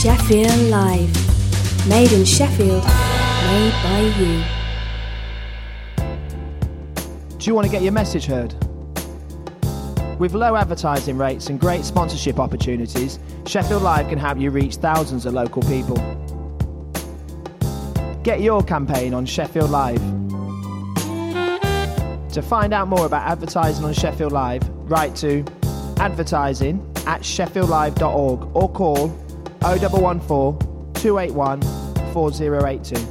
Sheffield Live. Made in Sheffield. Made by you. Do you want to get your message heard? With low advertising rates and great sponsorship opportunities, Sheffield Live can help you reach thousands of local people. Get your campaign on Sheffield Live. To find out more about advertising on Sheffield Live, write to advertising@sheffieldlive.org or call 0114 281 4082.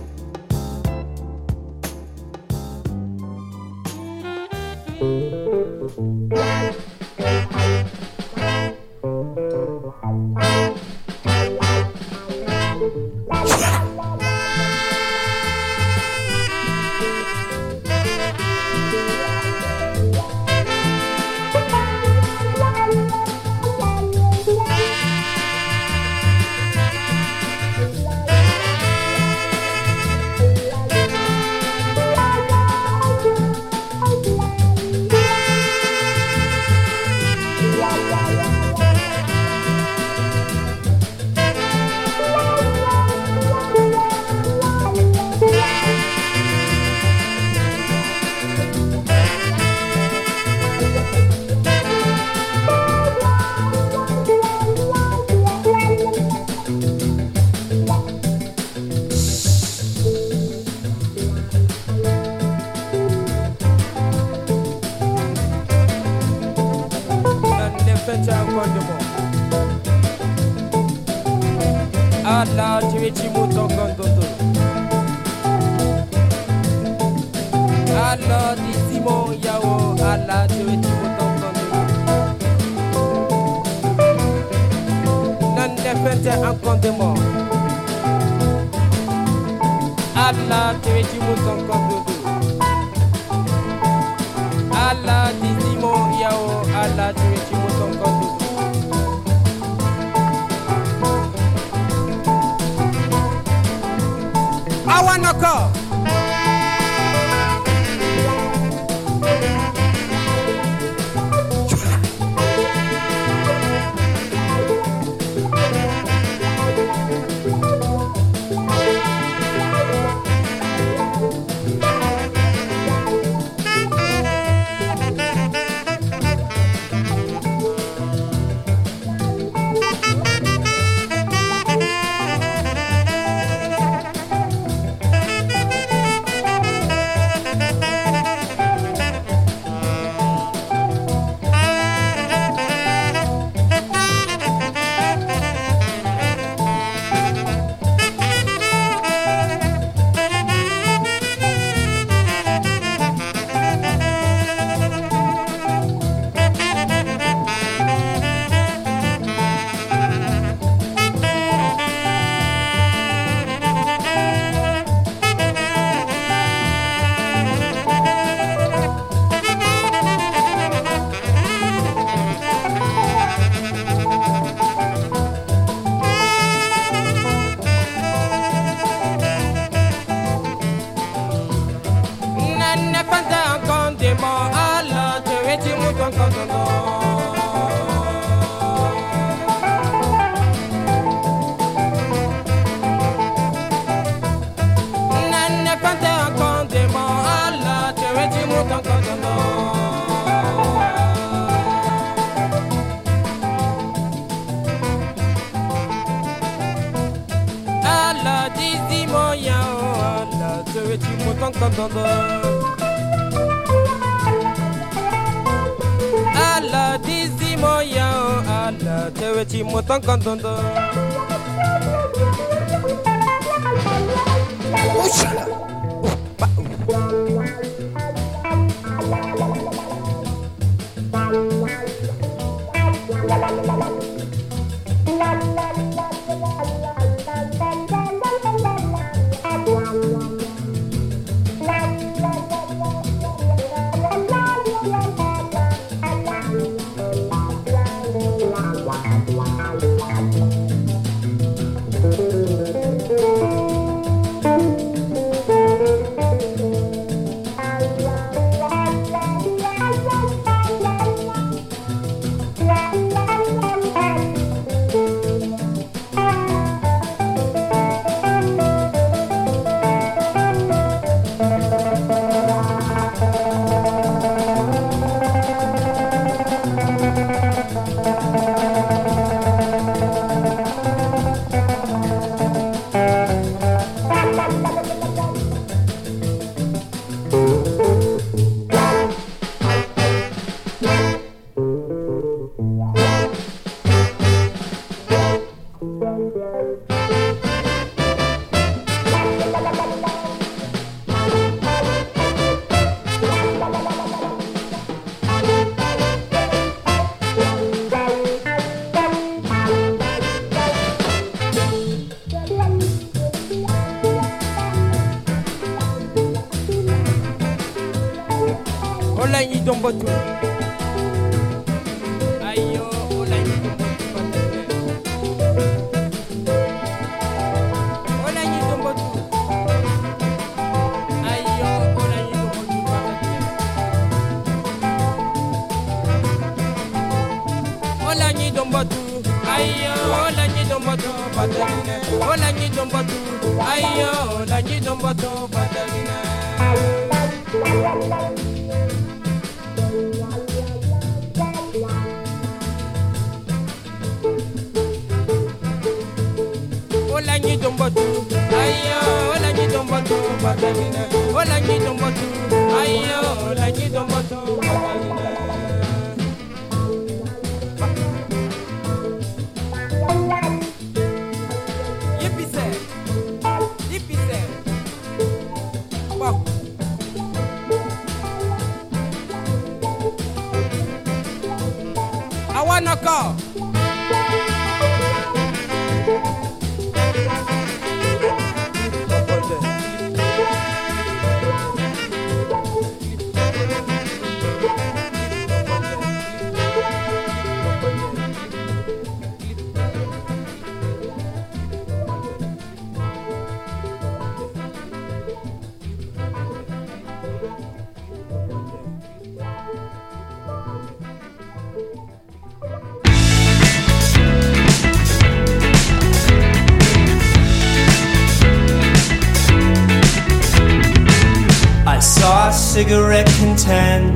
Cigarette contend.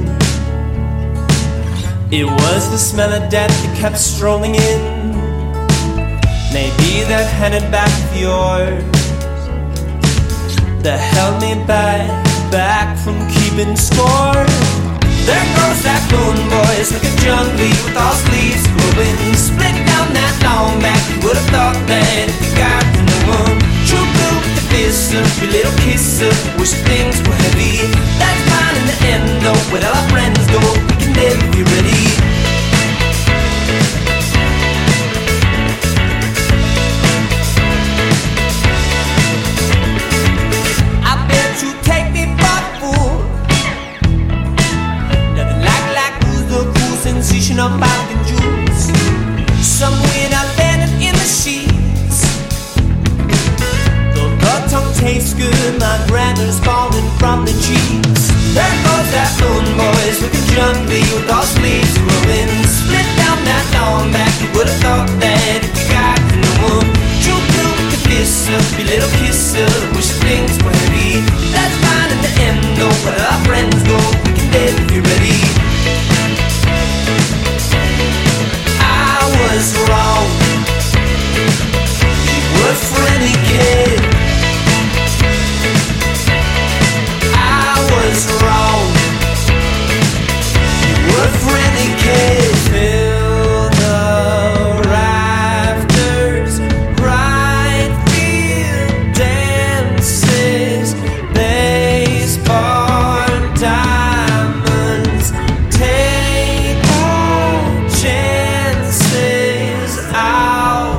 It was the smell of death that kept strolling in. Maybe that handed back of yours that held me back from keeping score. There goes that moon, boys, like a jungle with all sleeves growing. Split down that long back, you would have thought that if you got to know one. True blue with the fist up, your little kiss up, wish things were heavy. That's fine in the end though, where all our friends go, we can live if you're ready. I bet you take me for a fool. Nothing like booze, the cool sensation of mountain juice. Somewhere I landed in the sheets. The tongue tastes good, my grandma's falling from the cheeks. There goes that moon, boys, looking jumpy with all sleeves growing. Split down that long back, you would have thought that if you got to know one. True blue with the fist up, your little kiss up, wish things were heavy. That's fine in the end though, where our friends go, we can live if you're ready. I was wrong, you were a friendly kid. Wrong. You were a friendly kid. Fill the rafters, right field dances, baseball diamonds, take all chances out.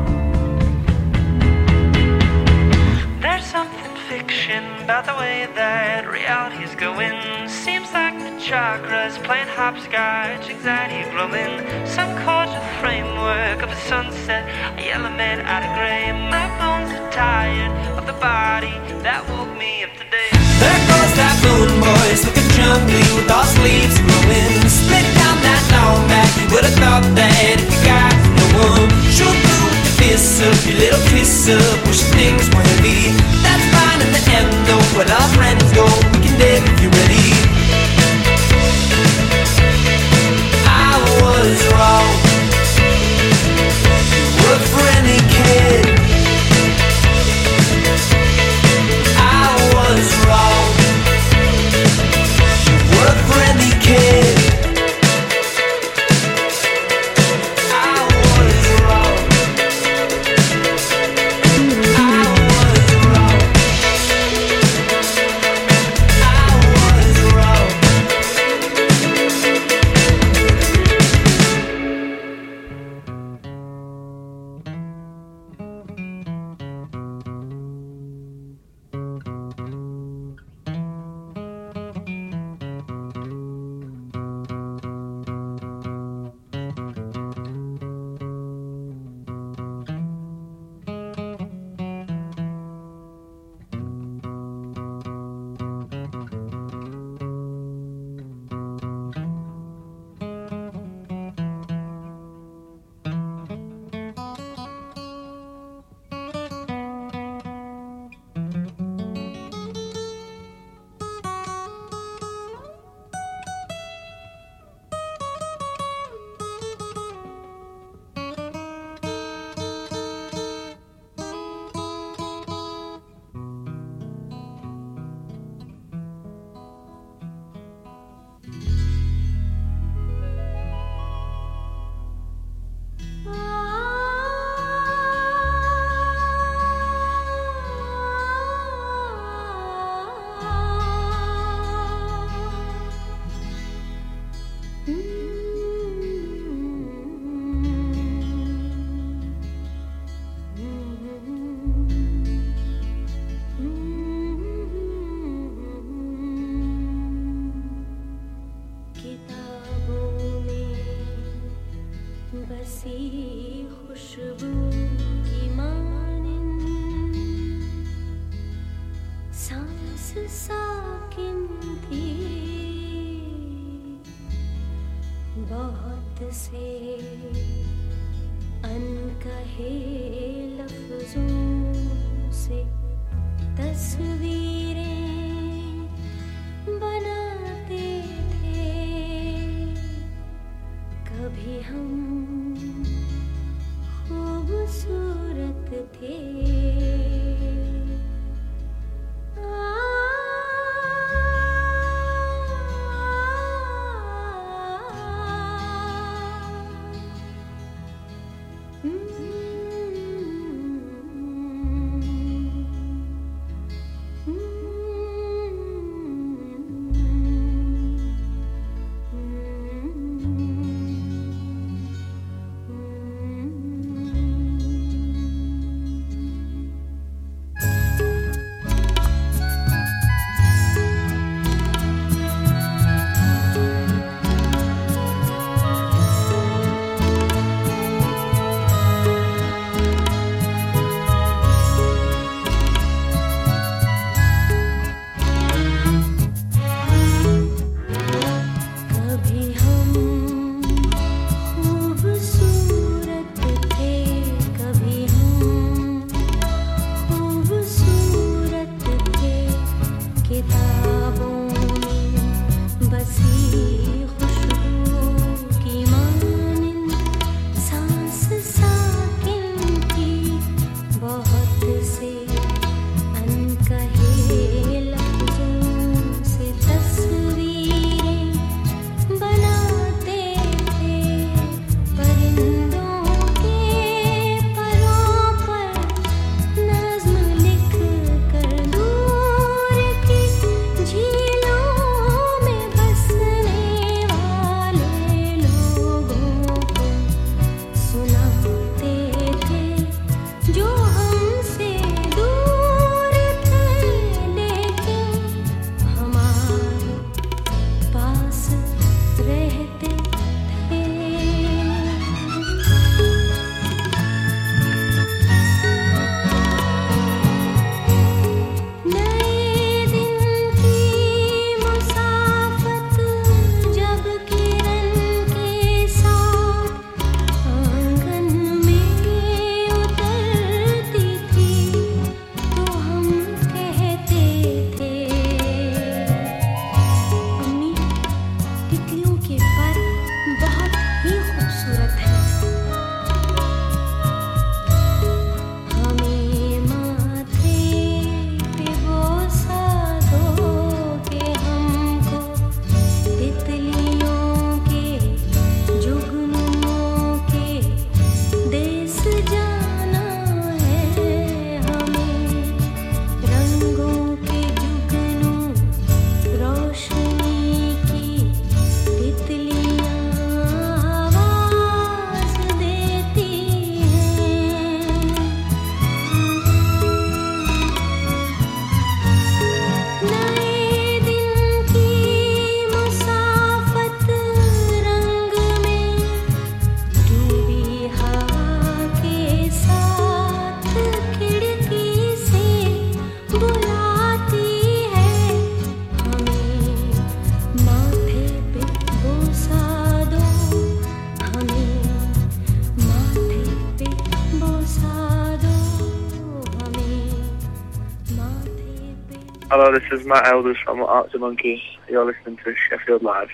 There's something fiction about the way that reality's going. Seems like the chakras playing hopscotch, anxiety glowing. Some cordial framework of a sunset, a yellow man out of gray. My bones are tired of the body that woke me up today. There goes that moon, boys, looking jumpy with all sleeves growing. Split down that long back, you would have thought that if you got no one. Shoot through with the fist up, your little kiss up, wish things were heavy. That's fine in the end though, where our friends go, we can live if you're ready. I was wrong, you were a friendly kid. I was wrong, you were a friendly kid. I was wrong. Hello, this is Matt Elders from Arctic Monkey. You're listening to Sheffield Live.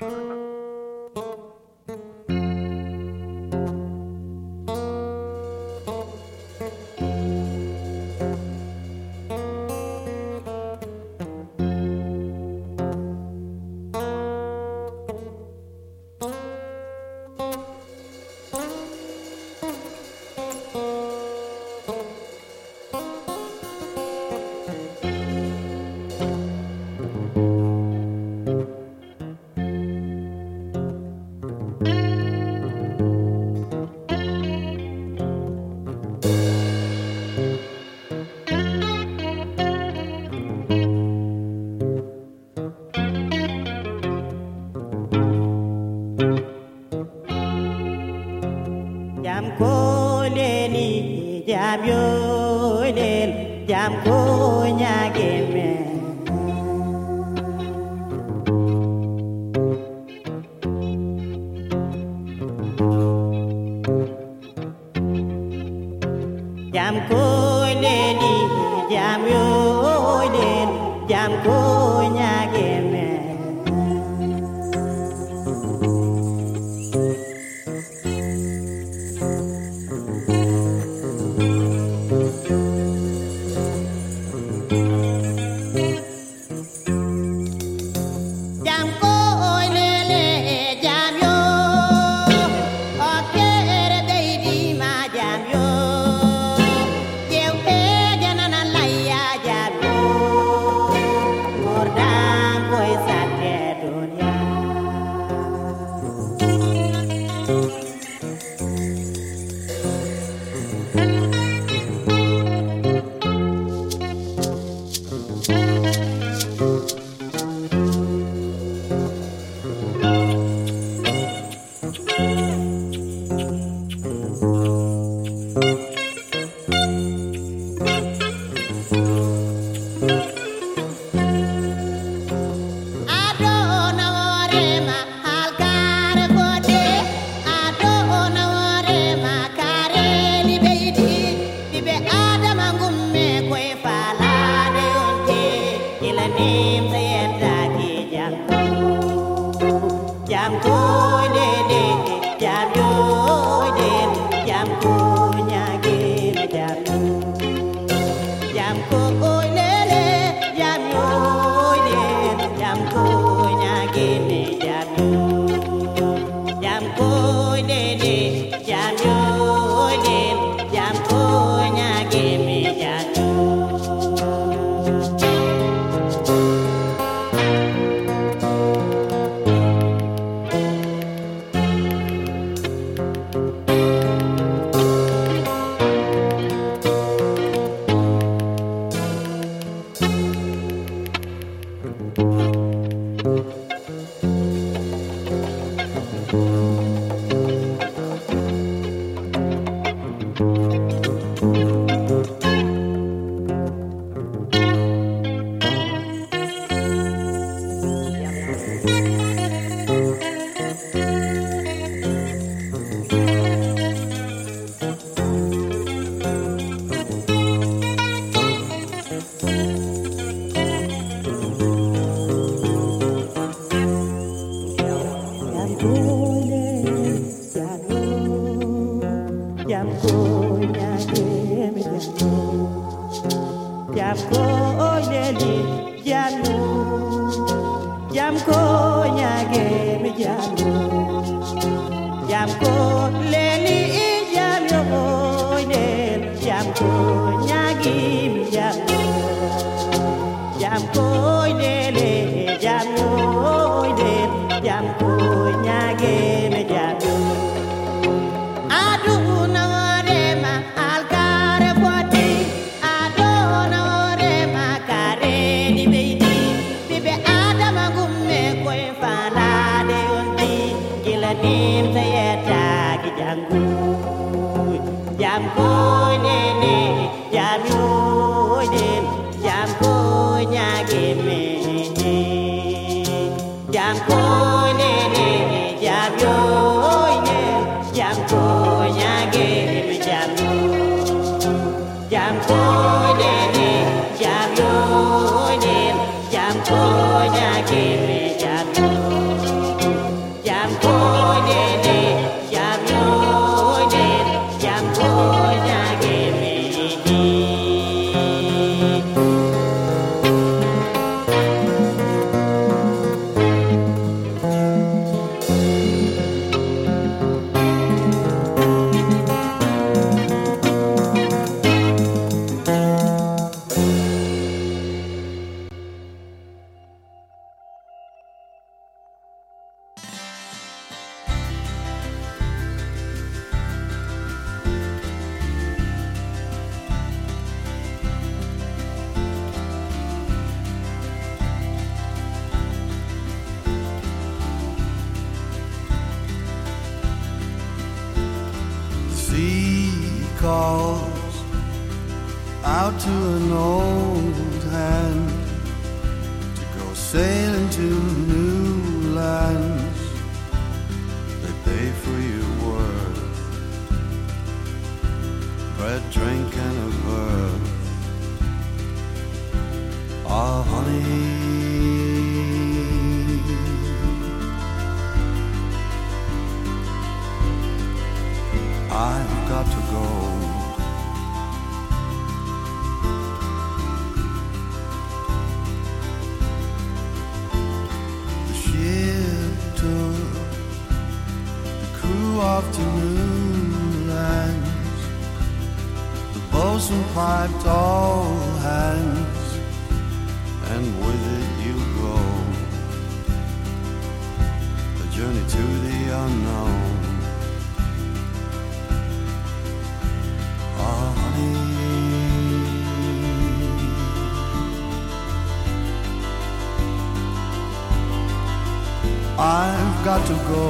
Boy jam ko leli jam yo jam ko nyage mi jam yo jam ko leli jam yo lel jam ko nyage mi jam yo jam ko leli jam yo lel jam ko nyage mi jam yo aduna rema alkare poti adona rema kare di beidi bibe adama gumme ko fala de ondi gila nim tayeta gi jangu jam ko nene jam yo den jam ko nyage me jam ko nene jam yo jam ko nyage me jam yo jam ko nene jam yo den jam ko nyage me jam yo jam ko nene jam yo den jam ko nyage me Sea calls out to an old hand to go sailing to new lands. They pay for your worth, bread, drink, and a berth. Ah, honey, I've got to go. The ship took the crew off to new lands. The bosun piped all hands, and with it you go. A journey to the unknown. I've got to go.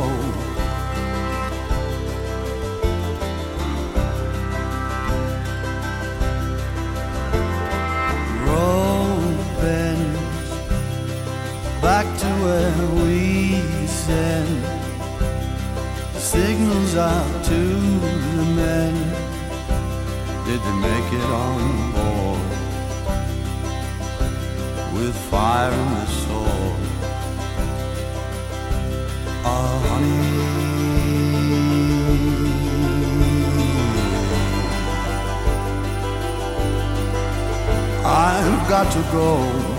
Road bends back to where we send signals out to the men. Did they make it on board with fire in the sword? Oh, honey, I've got to go.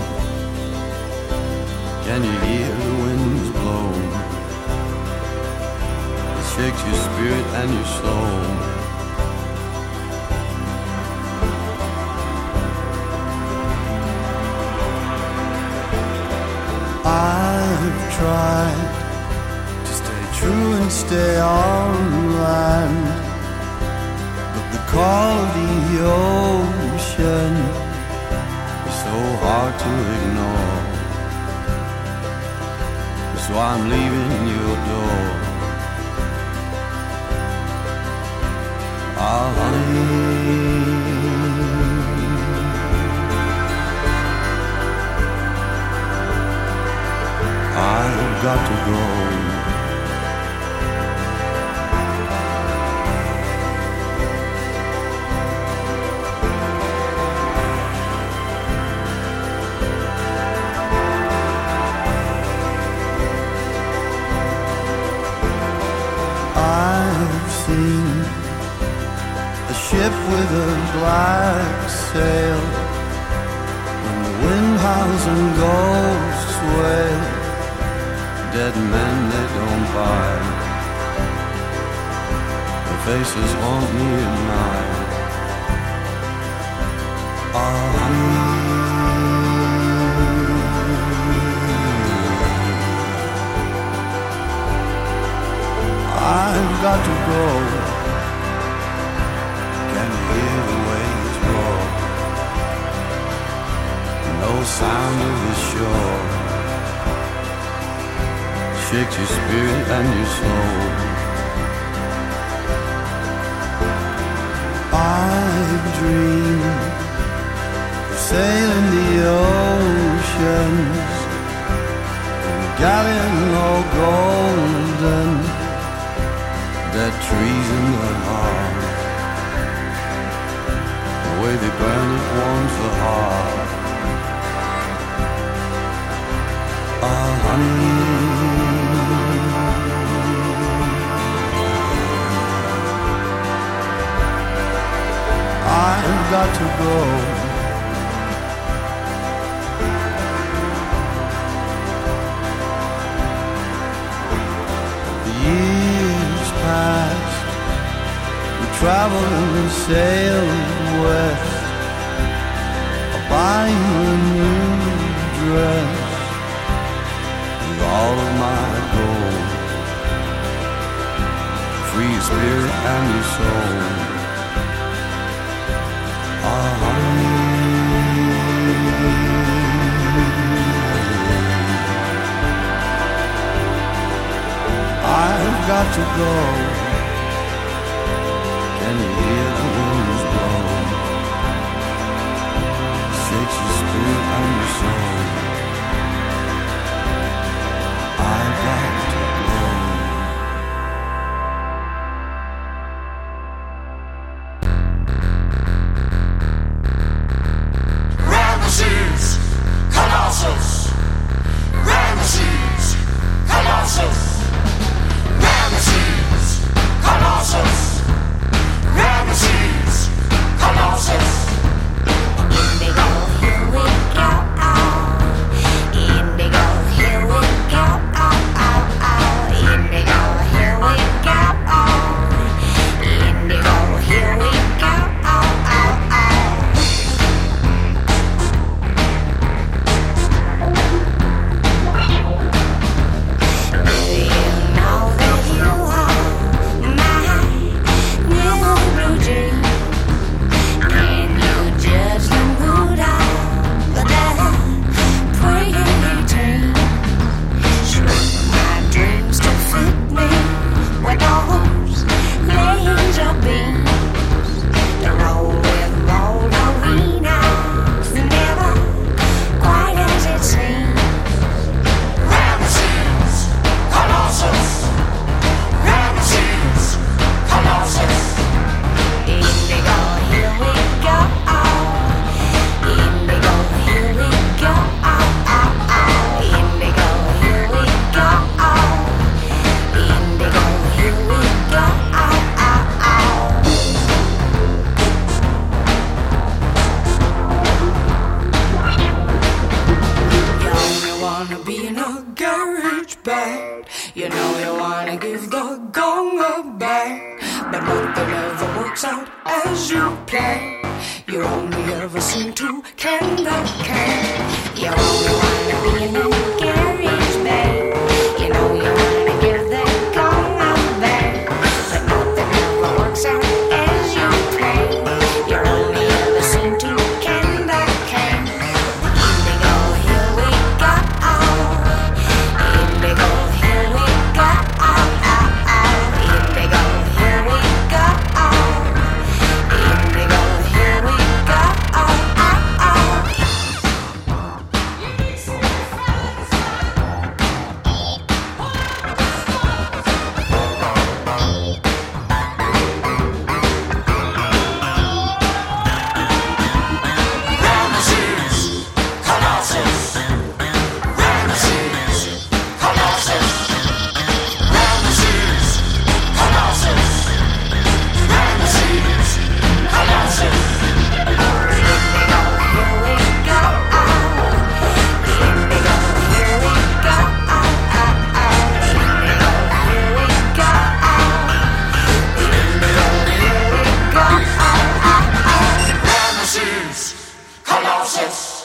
Can you hear the winds blow? It shakes your spirit and your soul. I've tried true and stay on land, but the call of the ocean is so hard to ignore. So I'm leaving your door. Ah, honey, I've got to go. A ship with a black sail 1,000 ghosts wail, dead men they don't buy. Their faces haunt me at night. I've got to go. Can you hear the waves roar? No sound of the shore shakes your spirit and your soul. I've dreamed of sailing the oceans in a galleon all golden, dead trees in the heart. The way they burn it warms the heart. Honey, I've got to go. The years passed, we traveled and sailed west, buying a new dress, all of my gold, free your spirit and your soul. I've got to go. Can you hear the winds blow? Shakes your spirit and your soul. I've got to go. Ramesses, Colossus. Ramesses, Colossus. Ramesses, Colossus. Ramesses, Colossus. Indigo, here we go. Indigo, here we go. Indigo, here we go. Indigo, here we go. Do you know that you are my new blue dream? Can you judge the mood of that pretty dream? Shrink my dreams to fit me with those laser beams. To roll with rolled arenas, never quite as it seems. Ramesses, Colossus. Ramesses, Colossus. Indigo, here we go. Indigo, here we go. Indigo, here we go. Indigo, here we go. You only wanna be in a garage band. You know you wanna give the gong a bang, but nothing ever works out as you plan. You only ever seem to can the can. You only wanna be in a garage band. You know you wanna give the gong a bang, but nothing ever works out as you plan. You only ever seem to can the can. Indigo, here we go. Indigo, here we go. Indigo, here we go. Indigo, here we go.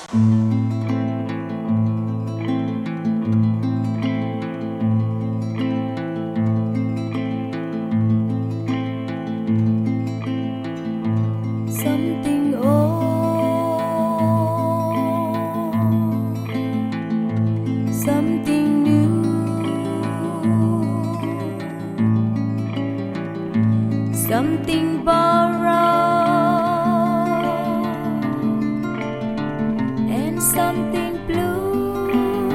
Something old, something new, something borrowed, and something blue.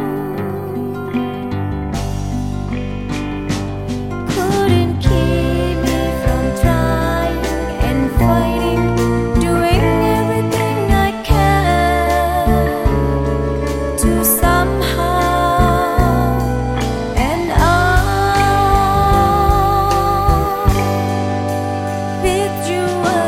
Couldn't keep me from trying and fighting, doing everything I can to somehow and with you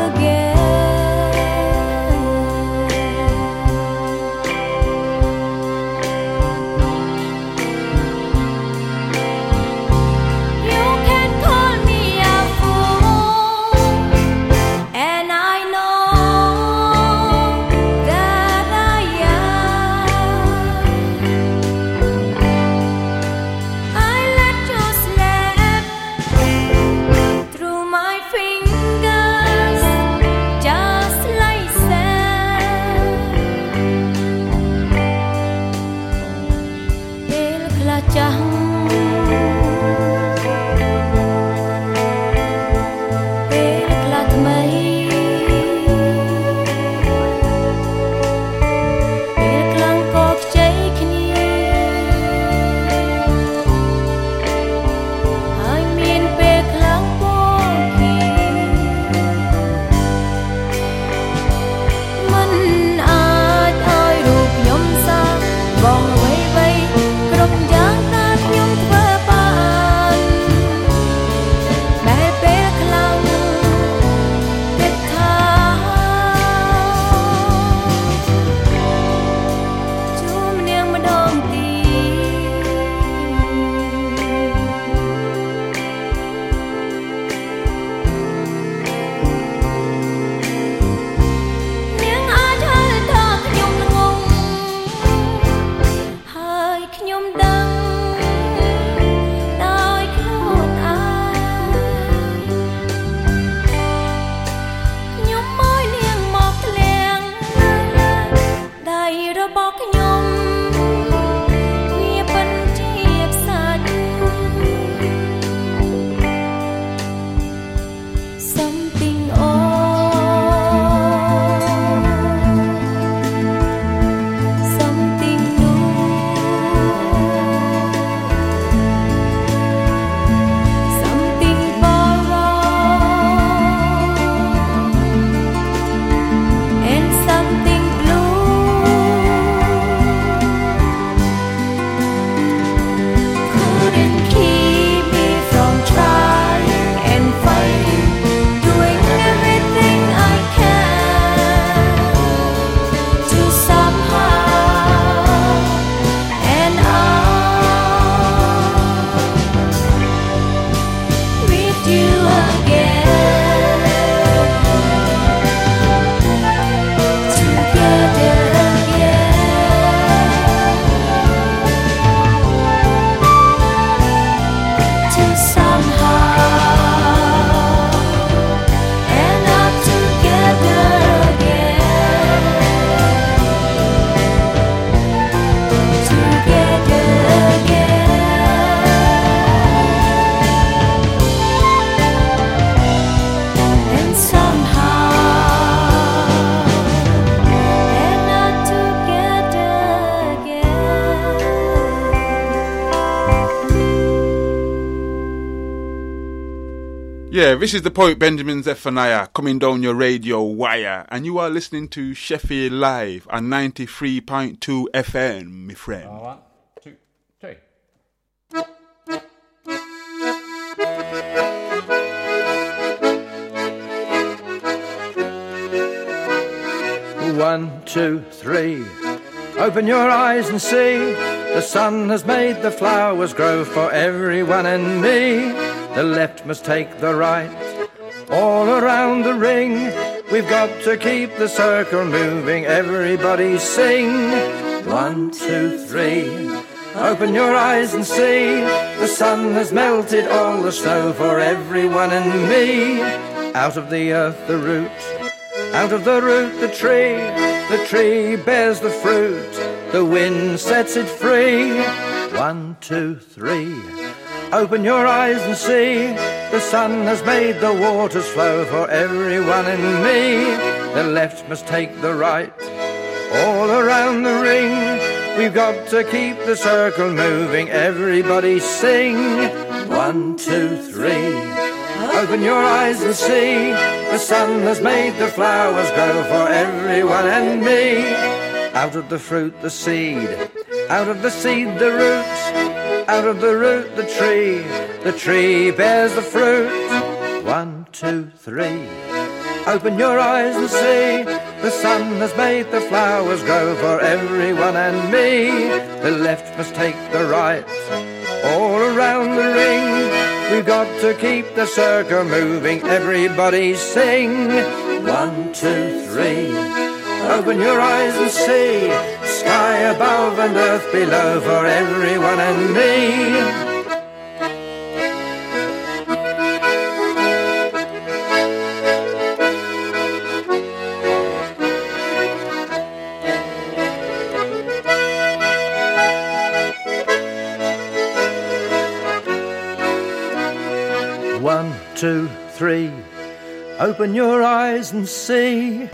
You can call me a fool, and I know that I am. I let you slip through my fingers just like sand. ពេលខ្លះចាំ ពេលខ្លះថ្មីពេលខ្លាំងក៏ខ្ចីគ្នាហើយមានពេលខ្លាំងពោលគេមិនអាចឲ្យរូបខ្ញុំសាកបងអ្វីៗគ្រប់យ៉ាងដែលខ្ញុំធ្វើបានបែបពេលខ្លាំងគិតថាជួបនាងម្ដងទៀតនាងអាចហៅថាខ្ញុំល្ងងហើយខ្ញុំដឹងដោយខ្លួនឯងខ្ញុំមកនាងមកធ្លាងដៃរបស់ខ្ញុំវាពិនជាផ្សាច់ Something old, something new, something borrowed, and something blue. Couldn't keep me from trying and fighting, doing everything I can to somehow and with you again, together again, to somehow and up together again, together again, and somehow and up together again. Yeah, this is the poet Benjamin Zephaniah coming down your radio wire, and you are listening to Sheffield Live on 93.2 FM, my friend. 1, 2, 3. 1, 2, 3. Open your eyes and see the sun has made the flowers grow for everyone and me. The left must take the right all around the ring. we've got to keep the circle moving. Everybody sing. 1, 2, 3. Open your eyes and see. The sun has melted all the snow for everyone and me. Out of the earth the root, out of the root the tree bears the fruit, the wind sets it free. 1, 2, 3. Open your eyes and see. The sun has made the waters flow for everyone and me. The left must take the right, all around the ring. We've got to keep the circle moving. Everybody sing. 1, 2, 3. Open your eyes and see. The sun has made the flowers grow for everyone and me. Out of the fruit the seed, out of the seed the root, out of the root the tree bears the fruit. 1, 2, 3. Open your eyes and see. The sun has made the flowers grow for everyone and me. The left must take the right, all around the ring. We've got to keep the circle moving. Everybody sing. 1, 2, 3. Open your eyes and see. Sky above and earth below for everyone and me. 1, 2, 3. Open your eyes and see.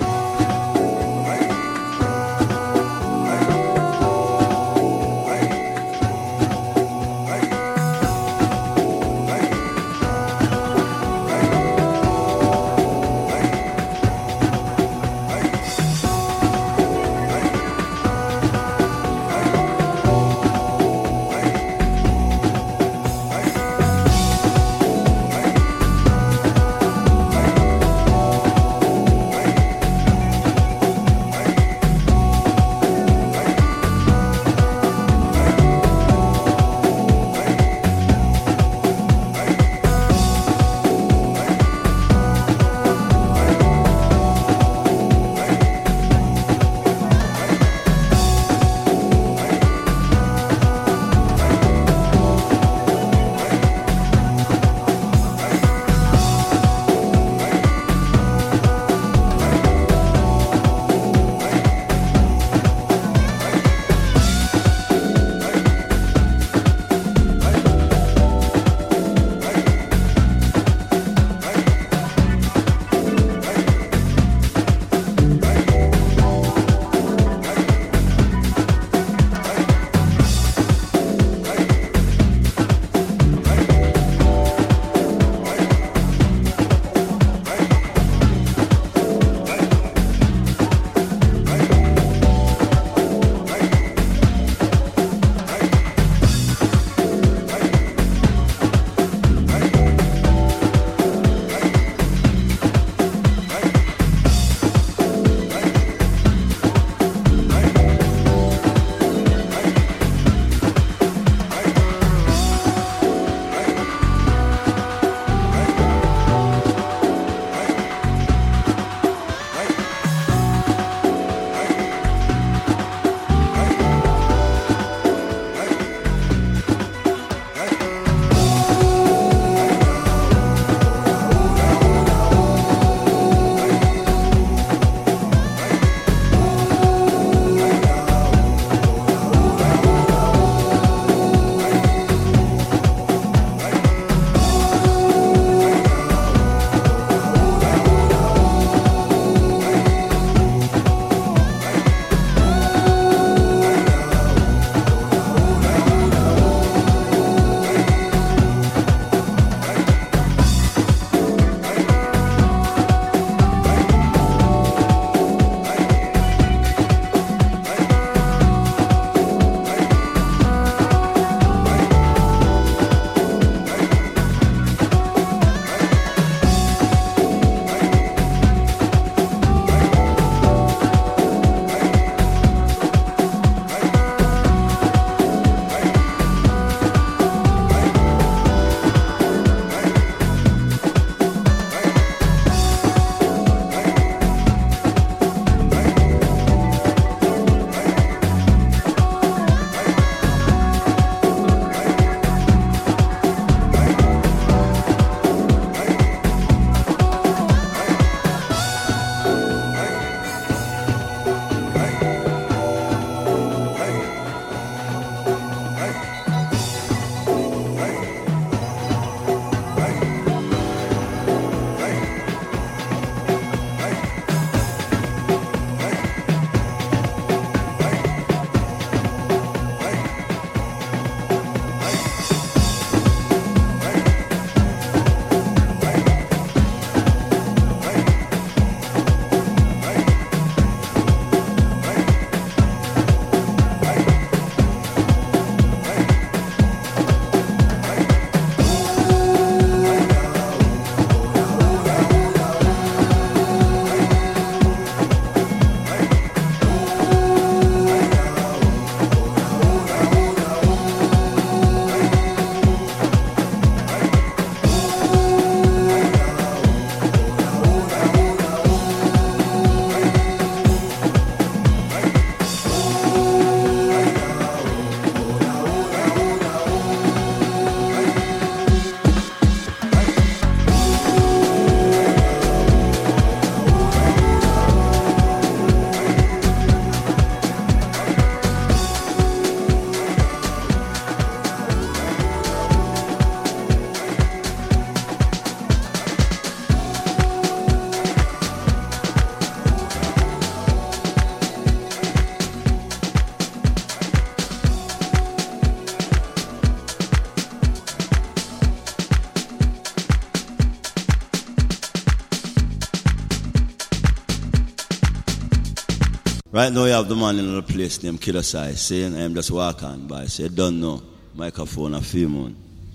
Right now you have the man in a place named Killer Sai saying, I'm just walk on by. Say, don't know. Microphone a few more.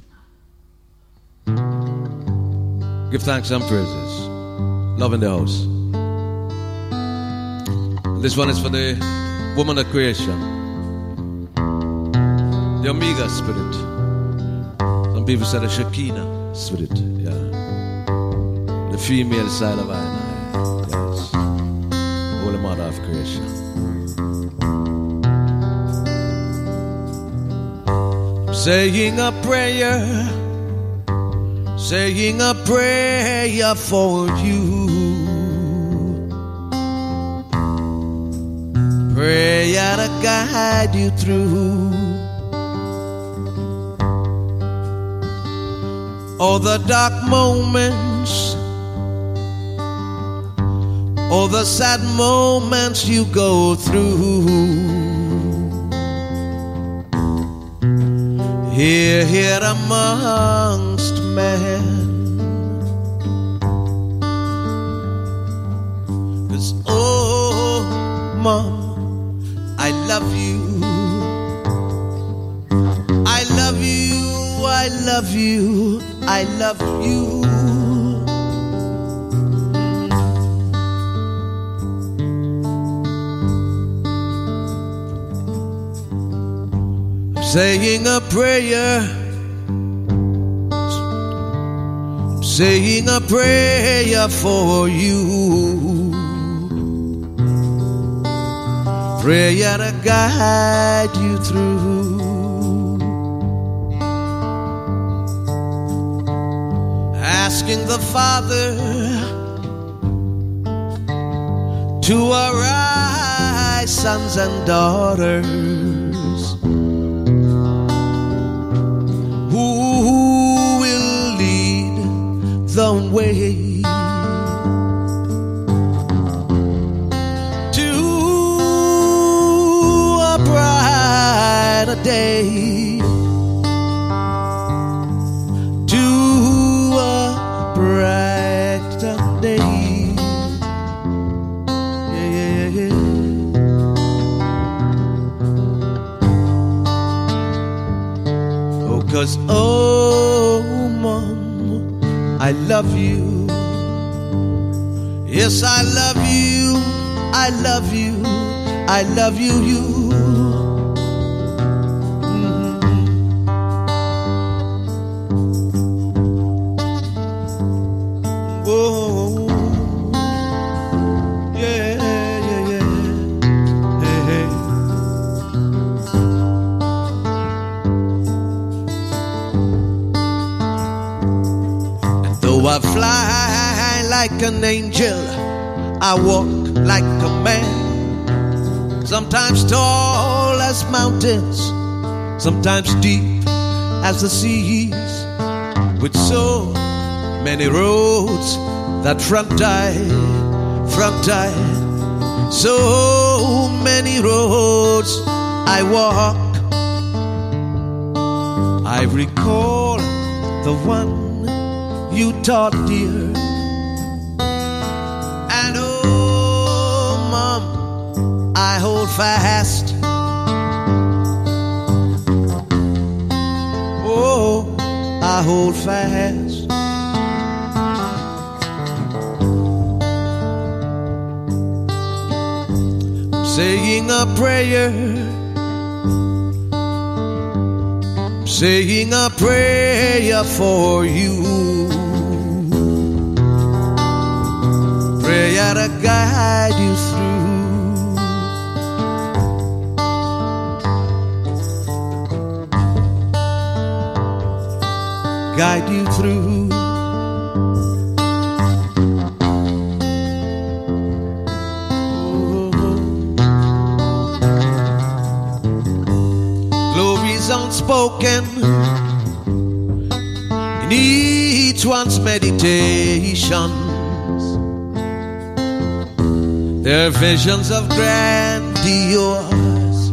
Give thanks and praises. Love in the house. This one is for the woman of creation. The Omega spirit. Some people say the Shekinah spirit. Yeah. The female side of I. Yes. Holy Mother of creation. Saying a prayer for you. Prayer to guide you through all the dark moments, all the sad moments you go through. Here amongst men, 'cause oh, Mom, I love you. I love you, I love you, I love you. Saying a prayer, saying a prayer for you, prayer to guide you through, asking the Father to arise, sons and daughters, the way to a brighter day, to a brighter day. Yeah, yeah, yeah. Oh, 'cause oh, Mom, I love you. Yes, I love you. I love you. I love you, you. Oh, yeah, yeah, yeah. Hey, hey. Though I fly like an angel, I walk like a man. Sometimes tall as mountains, sometimes deep as the seas, with so many roads that front I, so many roads I walk. I recall the one you taught, dear, and oh, Mom, I hold fast. Oh, I hold fast. I'm saying a prayer, saying a prayer for you, prayer to guide you through, guide you through. Glories unspoken in each one's meditation. They're visions of grandiose,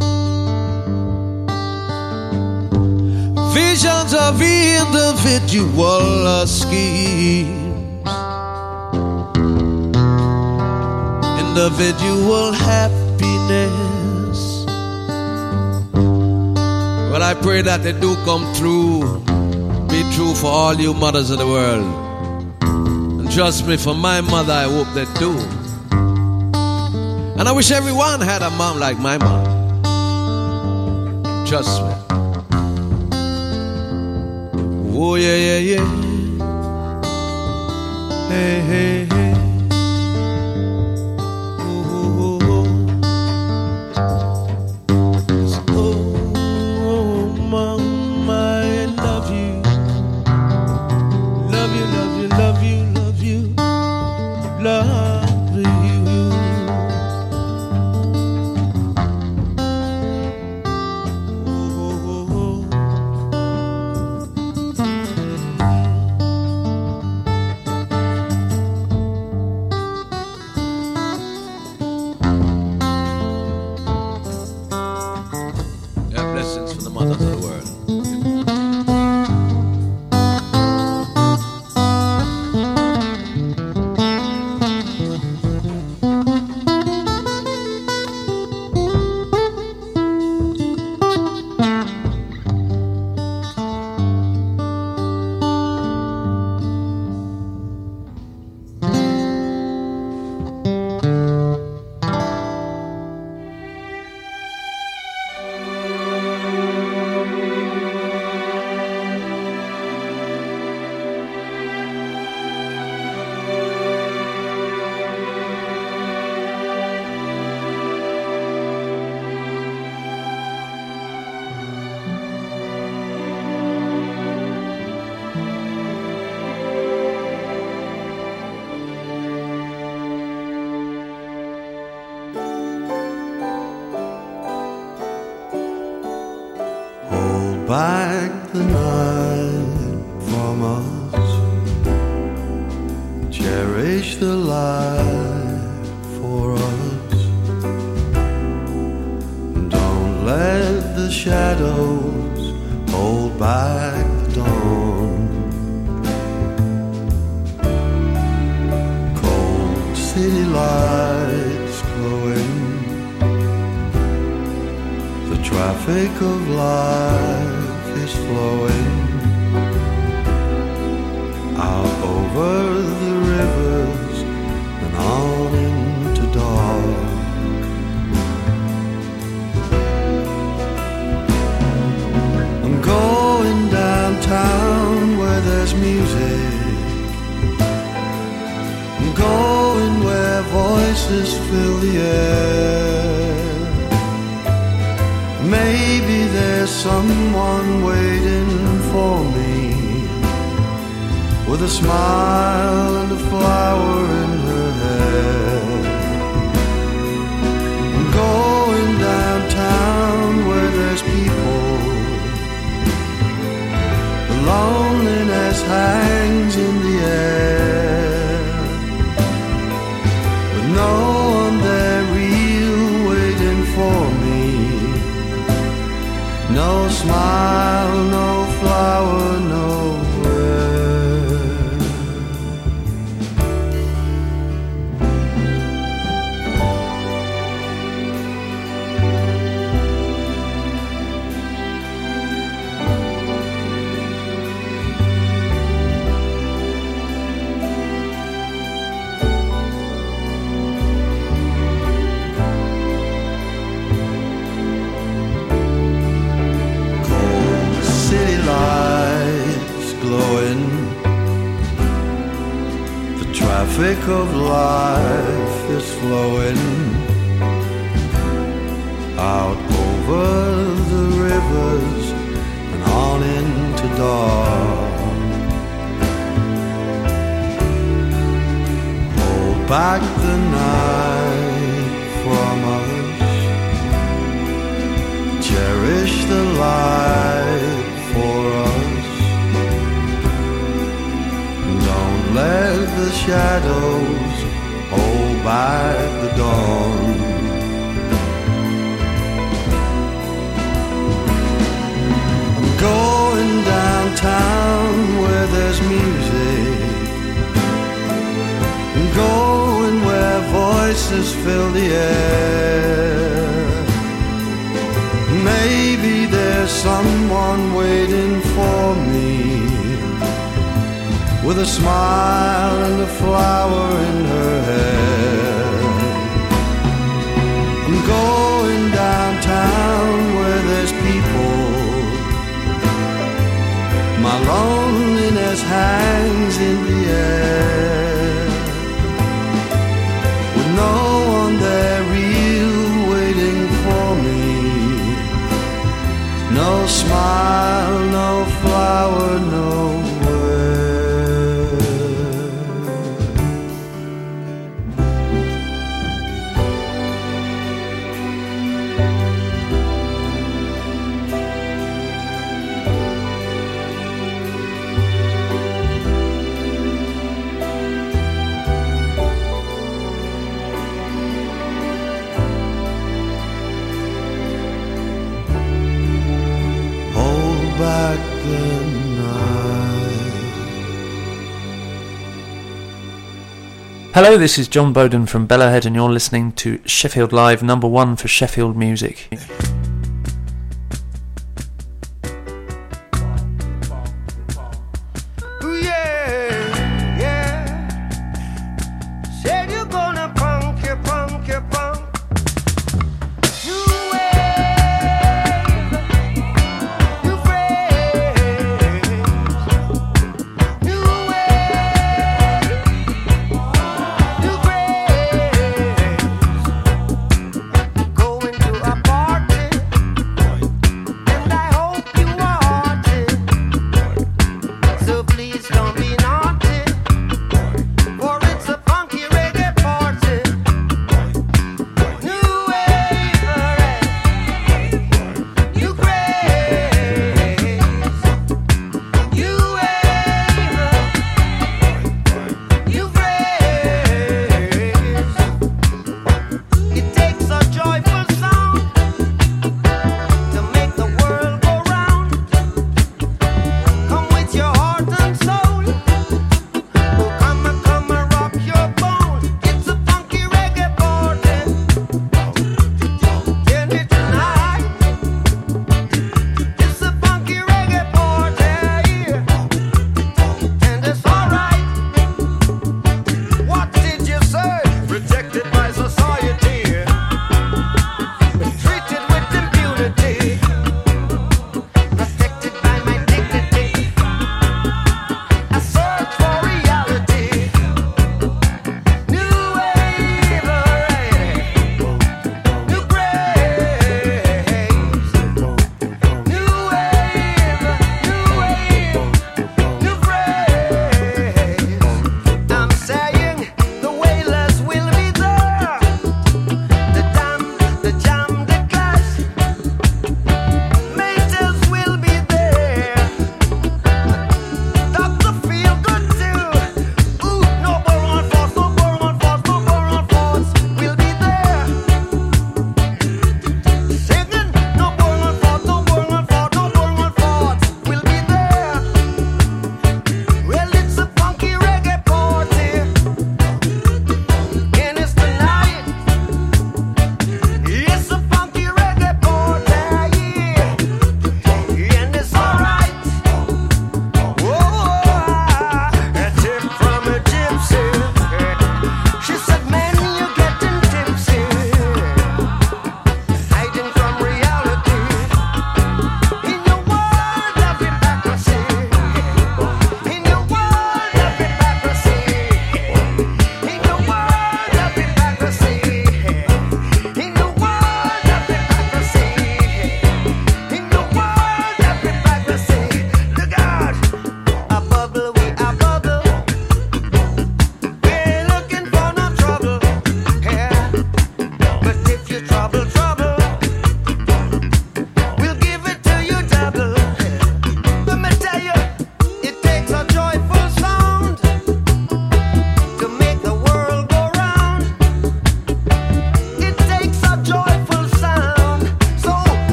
visions of individual schemes, individual happiness. I pray that they do come through. Be true for all you mothers of the world. And trust me, for my mother, I hope they do. And I wish everyone had a mom like my mom. Trust me. Oh, yeah, yeah, yeah. Hey, hey, hey. Back the night from us, cherish the life for us. Don't let the shadows hold back the dawn. Cold city lights glowing, the traffic of life is flowing out over the rivers and on into dark. I'm going downtown where there's music. I'm going where voices fill the air. Maybe there's someone waiting for me, with a smile and a flower in her hair. I'm going downtown where there's people. The loneliness hangs in the air, but no one there real waiting for me. No smile, no flower, nowhere. Traffic of life is flowing out over the rivers and on into dawn. Hold back the night from us, cherish the light for us. Don't let the shadows hold back the dawn. I'm going downtown where there's music. I'm going where voices fill the air. Maybe there's someone with a smile and a flower in her hair. I'm going downtown where there's people. My loneliness hangs in the air, with no one there real waiting for me. No smile, no flower, nowhere. Back the night. Hello, this is John Bowden from Bellowhead, and you're listening to Sheffield Live, #1 for Sheffield music.